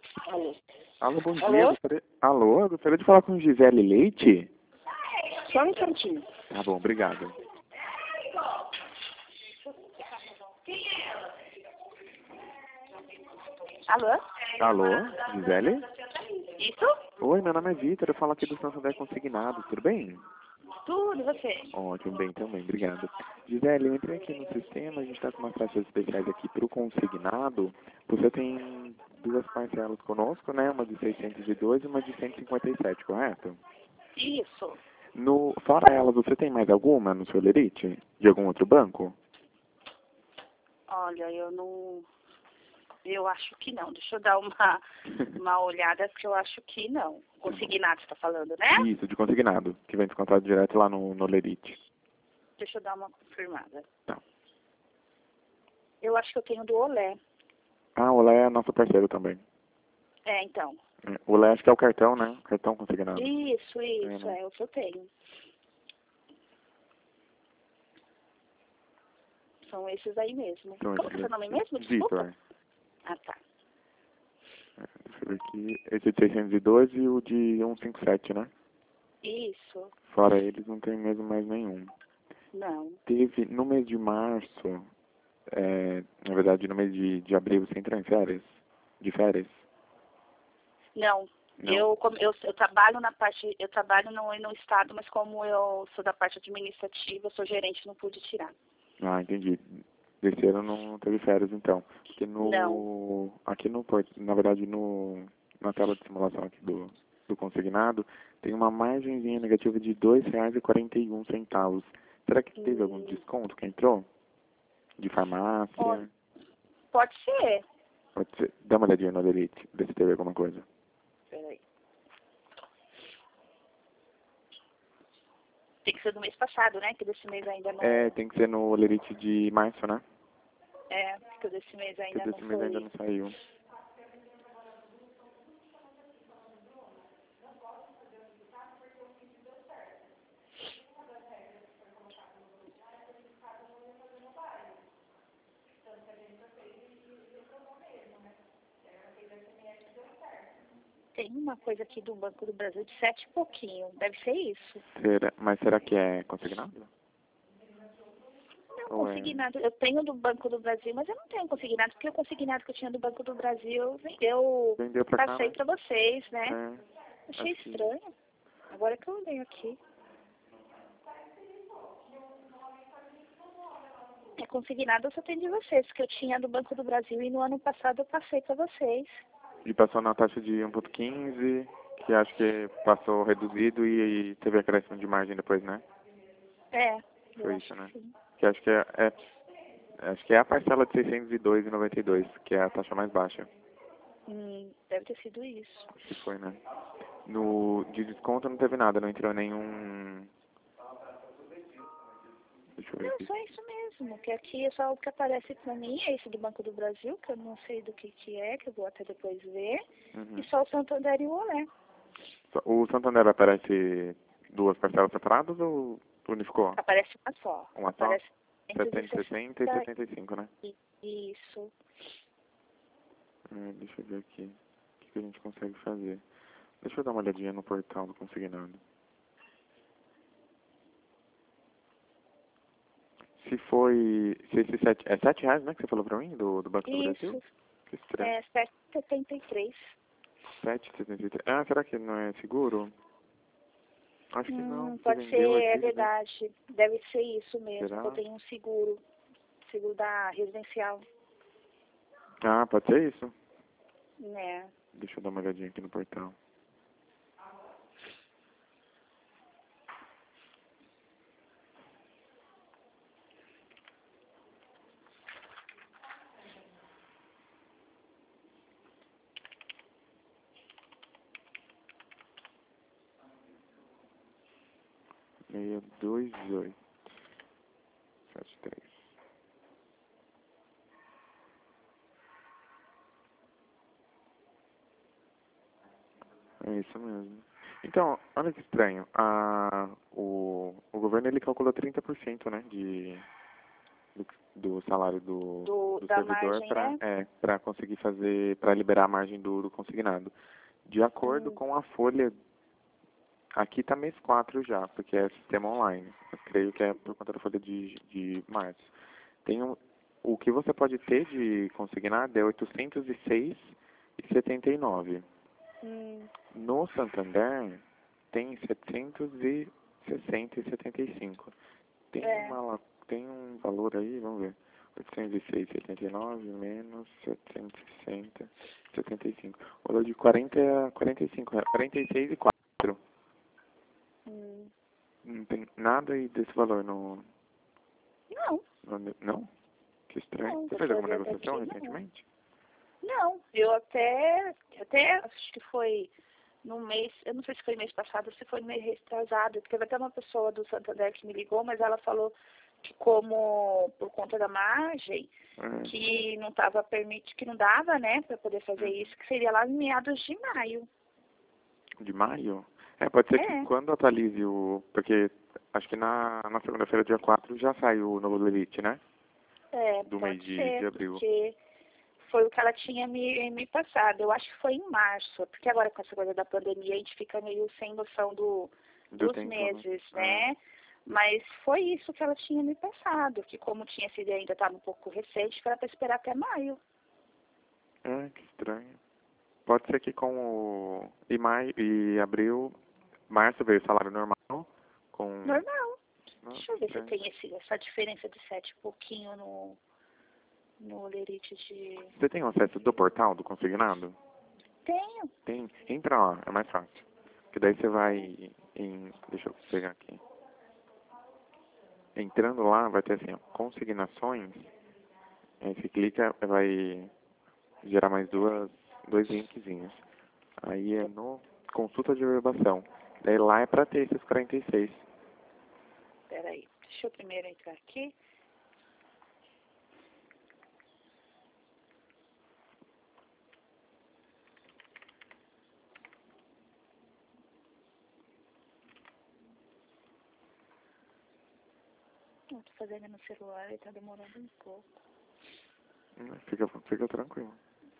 Alô? Alô, bom dia. Alô? Alô, eu gostaria de falar com Gisele Leite. Só um instantinho. Tá bom, obrigado. Alô? Alô, Gisele? Isso? Oi, meu nome é Vitor, eu falo aqui do Santander Consignado, tudo bem? Tudo, e você? Ótimo, bem também, obrigado. Gisele, eu entrei aqui no sistema, a gente está com umas taxas especiais aqui para o consignado. Você tem duas parcelas conosco, né? Uma de 602 e uma de 157, correto? Isso. Fora elas, você tem mais alguma no seu lerite? De algum outro banco? Olha, eu não... Eu acho que não. Deixa eu dar uma olhada, porque eu acho que não. Consignado, você tá falando, né? Isso, de consignado, que vem descontado direto lá no lerite. Deixa eu dar uma confirmada. Tá. Eu acho que eu tenho do Olé. Ah, o Olé é nosso parceiro também. É, então. O Olé acho que é o cartão, né? Cartão consignado. Isso, né? é o que eu tenho. São esses aí mesmo. Então, Como que é seu nome mesmo? Desculpa. Vitor. Ah, tá. Deixa eu ver aqui. Esse de 612 e o de 157, né? Isso. Fora eles, não tem mesmo mais nenhum. Não. Teve, no mês de março, na verdade, no mês de abril, você entrou em férias? De férias? Não. Não. Eu trabalho na parte, eu trabalho no estado, mas como eu sou da parte administrativa, eu sou gerente, não pude tirar. Ah, entendi. Desse ano não teve férias, então. Porque Não. na verdade, na tela de simulação aqui do consignado, tem uma margenzinha negativa de R$ 2,41. Será que teve algum desconto que entrou? De farmácia? Pode ser. Pode ser. Dá uma olhadinha no Elite, ver se teve alguma coisa. Peraí. Tem que ser do mês passado, né? Que desse mês ainda não... Tem que ser no Elite de março, né? É, que desse mês ainda Porque não desse mês ainda não foi... saiu. Tem uma coisa aqui do Banco do Brasil de 7 e pouquinho. Deve ser isso. Mas será que é consignado? Não, Ou consignado. Eu tenho do Banco do Brasil, mas eu não tenho consignado, porque o consignado que eu tinha do Banco do Brasil, eu vendeu pra cá, passei né? para vocês, né? Achei Acho que... estranho. Agora que eu olhei aqui. É consignado, eu só tenho de vocês, que eu tinha do Banco do Brasil e no ano passado eu passei para vocês. E passou na taxa de 1,15, que acho que passou reduzido e teve acréscimo de margem depois, né? É, eu Foi acho isso, né? que sim. Que acho que acho que é a parcela de 602,92, que é a taxa mais baixa. Deve ter sido isso. Que foi, né? De desconto não teve nada, não entrou nenhum... Deixa eu ver Não, aqui. só isso mesmo, que aqui é só o que aparece pra mim, é esse do Banco do Brasil, que eu não sei do que é, que eu vou até depois ver, e só o Santander e o Olé. O Santander aparece duas parcelas separadas ou unificou? Aparece uma só. Uma só? Aparece 760 e 160 75, né? Isso. Deixa eu ver aqui. O que a gente consegue fazer? Deixa eu dar uma olhadinha no portal do consignado. Se esse é R$ 7, né, que você falou pra mim, do Banco do Brasil? Isso. Que estranho. É 7,73. 7,73. Ah, será que não é seguro? Acho que não. Você Pode ser, vendeu a é dívida. verdade. Deve ser isso mesmo, Será? que eu tenho um seguro. Seguro da residencial. Ah, pode ser isso. Né? Deixa eu dar uma olhadinha aqui no portal. Meia dois oito 73. É isso mesmo. Então, olha que estranho. O governo ele calculou 30%, né, do salário do da servidor margem, né? para conseguir fazer, para liberar a margem do consignado. De acordo com a folha, aqui está mês 4 já, porque é sistema online. Eu creio que é por conta da folha de março. O que você pode ter de consignado é 806,79. No Santander tem 760,75. Tem um valor aí, vamos ver. 806,79 menos 760,75. O valor de 45 reais, 46,04. Não tem nada aí desse valor no... Não. Não? Que estranho. Não, Você fez alguma olhando negociação aqui, recentemente? Não, eu até acho que foi no mês, eu não sei se foi mês passado ou se foi mês retrasado, porque teve até uma pessoa do Santander que me ligou, mas ela falou que como por conta da margem, que não estava permitido, que não dava, né, para poder fazer isso, que seria lá em meados de maio. De maio? Pode ser que quando atualize porque acho que na segunda-feira, dia 4, já saiu o novo Elite, né? Do mês de abril. Porque foi o que ela tinha me passado. Eu acho que foi em março, porque agora com essa coisa da pandemia a gente fica meio sem noção dos meses, né? Mas foi isso que ela tinha me passado, que como tinha sido ainda estava um pouco recente, que era para esperar até maio. Que estranho. Pode ser que e abril, março veio o salário normal. Normal. Deixa eu ver se tem essa diferença de 7 pouquinho no lerite de... Você tem acesso do portal do consignado? Tenho. Tem. Entra lá, é mais fácil. Porque daí você vai deixa eu pegar aqui. Entrando lá, vai ter assim, ó, consignações. Aí você clica, vai gerar mais dois linkzinhos. Aí é no consulta de averbação. Daí lá é pra ter esses 46. Peraí, deixa eu primeiro entrar aqui. Eu tô fazendo no celular e tá demorando um pouco. Fica tranquilo.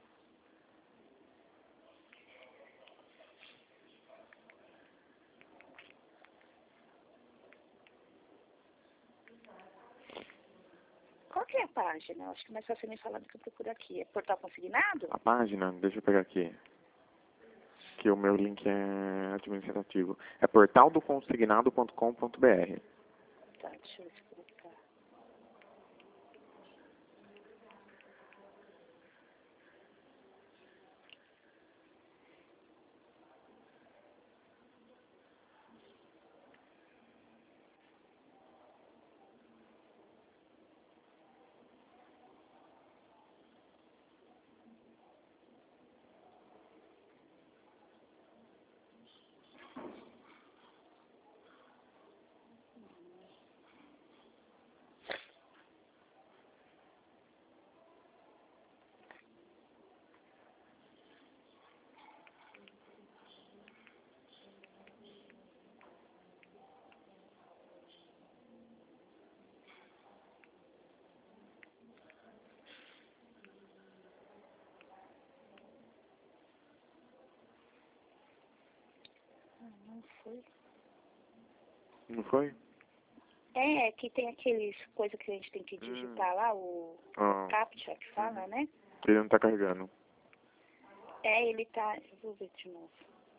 Qual que é a página? Eu acho que é mais fácil me falar do que eu procuro aqui. É Portal Consignado? A página, deixa eu pegar aqui. Que o meu link é administrativo. É portaldoconsignado.com.br. Tá, deixa eu ver se colocar. Não foi. Não foi? É, que tem aqueles coisa que a gente tem que digitar lá, o CAPTCHA que fala, né? Ele não tá carregando. Ele tá... Eu vou ver de novo.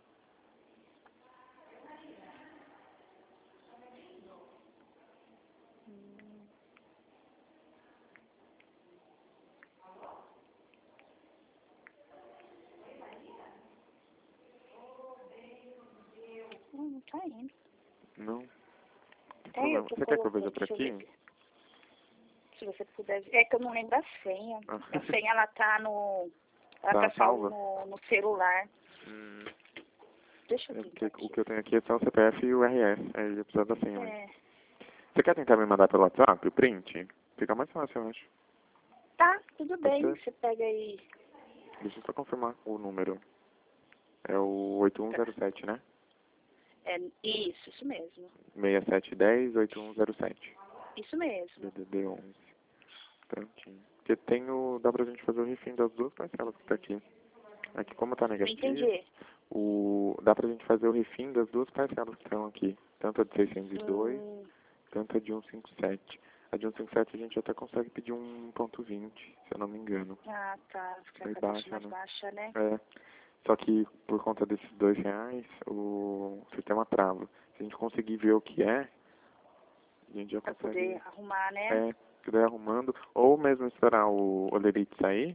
Não tá indo. Não. Você quer que eu veja por aqui? Se você puder... É que eu não lembro a senha. A senha, ela tá no... Ela tá salva no celular. Deixa eu ver. O que eu tenho aqui é só o CPF e o RS. Aí eu preciso da senha. Você quer tentar me mandar pelo WhatsApp o print? Fica mais fácil, eu acho. Tá, tudo bem. Você pega aí... Deixa eu só confirmar o número. É o 8107, né? Isso mesmo. 6710-8107. Isso mesmo. DDD 11. Prontinho. Porque dá pra gente fazer o refim das duas parcelas que tá aqui. Aqui como tá Não negativo, entendi. dá pra gente fazer o refim das duas parcelas que estão aqui. Tanto a de 602, tanto a de 157. A de 157 a gente até consegue pedir 1,20, se eu não me engano. Ah, tá. Fica Bem com a taxa baixa, mais né? baixa, né? É. Só que por conta desses R$ 2, o sistema trava. Se a gente conseguir ver o que é, a gente já Pra consegue. poder arrumar, né? Se der arrumando, ou mesmo esperar o Olerite sair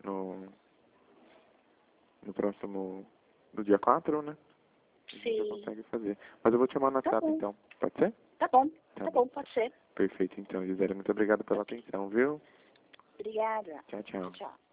no próximo, do dia 4, né? A gente já Sim. consegue fazer. Mas eu vou te chamar no Tá WhatsApp bom. então. Pode ser? Tá bom. Tá Tá bom. bom, pode ser. Perfeito então, Gisele. Muito obrigado pela atenção, viu? Obrigada. Tchau, tchau. Tchau.